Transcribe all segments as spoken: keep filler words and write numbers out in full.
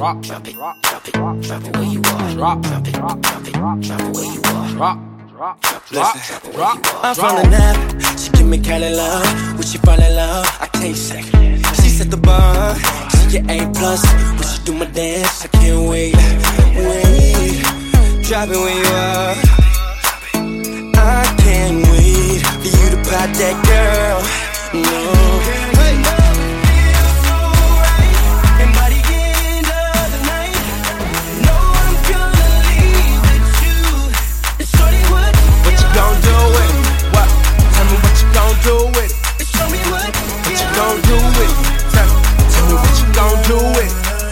Drop, drop it, drop it, drop it where you are. Drop, drop it, drop it, drop it where you are. Drop, drop, drop, drop. I'm from the Nap, she give me Cali love. When she fall in love, I can't say. She set the bar, she get A plus. When she do my dance, I can't wait, wait. Drop it where you are. I can't wait for you to pop that girl. No. Gon' do with it. What? Tell me what you gon' do with it. Show me what, what you gon' do with it. Tell, tell me what you gon' do with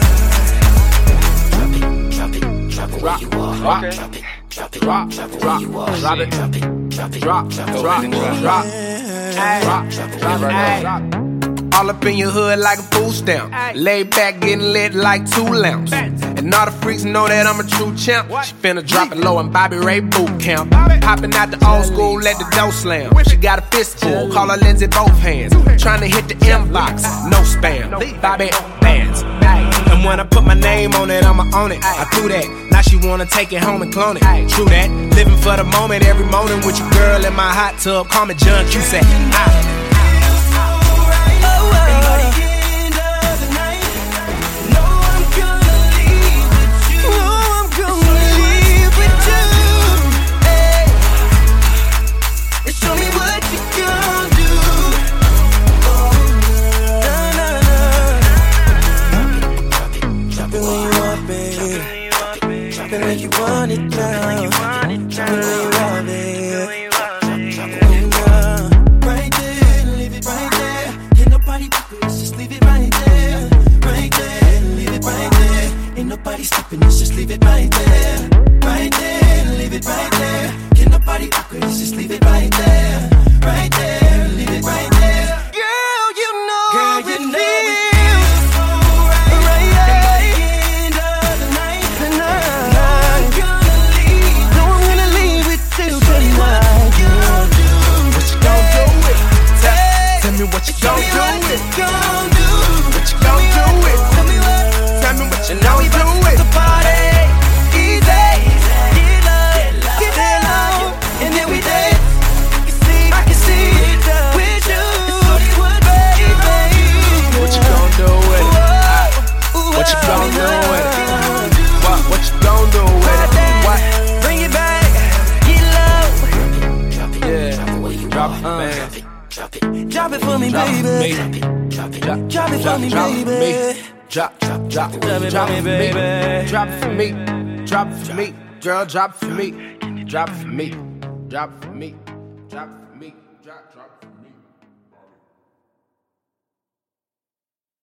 it. Drop it, drop it, drop it where you are. Drop it, drop it, drop it, drop it where you are. Drop it, drop it, drop it, drop, drop, drop, drop, drop, drop, drop. All up in your hood like a food stamp. Lay back, getting lit like two lamps. And all the freaks know that I'm a true champ. She finna drop it low in Bobby Ray boot camp. Hopping out the old school, let the dough slam. She got a fistful, call her Lindsay both hands. Trying to hit the inbox, no spam. Bobby bands. And when I put my name on it, I'ma own it. I do that. Now she wanna take it home and clone it. True that. Living for the moment, every morning with your girl in my hot tub. Call me John Cusack. I when you want it now, drop it where you want it. Right there, leave it right there. Ain't nobody poppin', let's just leave it right there. Right there, leave it right there. Ain't nobody stopping, let's just leave it right there. Right there, leave it right there. Ain't nobody poppin', let's just leave it right there. Right there, leave it right there. Girl, you know, girl, you know. What you gon' do with it? What you gon' do with it? Tell me what you gon' do with it. The party, easy, get low, get low, and then we dance. I can see, I can see it with you. What you gon' do with it? What you gon' do with it? What? What you gon' do with it? What? Bring it back, get low. Drop it, yeah, drop it where you drop are. it, man. Drop it. Drop it, drop it for me, drop baby. It, drop it, drop, drop it for me, drop baby. Drop, drop, drop, drop it drop for me, baby. Drop it for me, drop it for me, girl, drop it for me, drop it for me, drop it for me, drop it for me, drop, drop.